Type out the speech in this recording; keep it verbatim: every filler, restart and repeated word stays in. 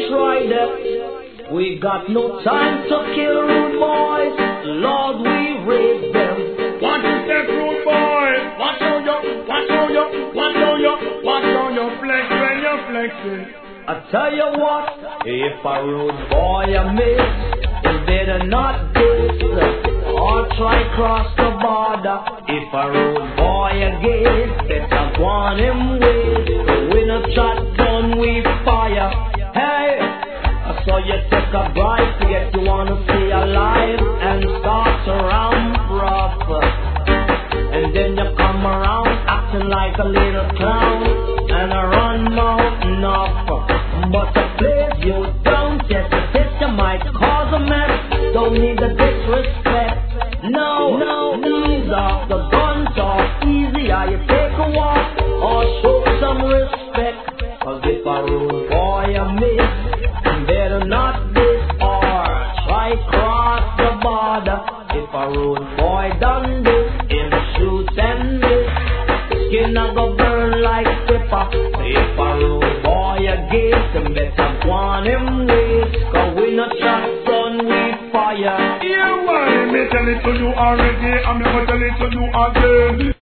try them. We got no time to kill rude boys. Lord, we raise them. What is that rude boy? Watch how you, watch how you, watch how you, watch how you flex when you're flexing. I tell you what, if a rude boy a miss, you better not diss or try cross the border. If a rude boy a get, better go on him with. We no shotgun, we fire. Hey, I saw you take a bribe to get you wanna stay alive and start around rough. And then you come around acting like a little clown and I run mountain off. But the place you don't get the test, you might cause a mess. Don't need the disrespect. No, no, ease off the guns off easy. How you take a walk or show some respect. Cause if a rude boy a miss, better not diss or try cross the border. If a rude boy done this, him shoot and miss. Skin a go burn like pepper. If a rude boy a get, them better go on him with. Cause we not shotgun, we fire. Yeah, why? Me tell it to you already, I'm gonna tell it to you again.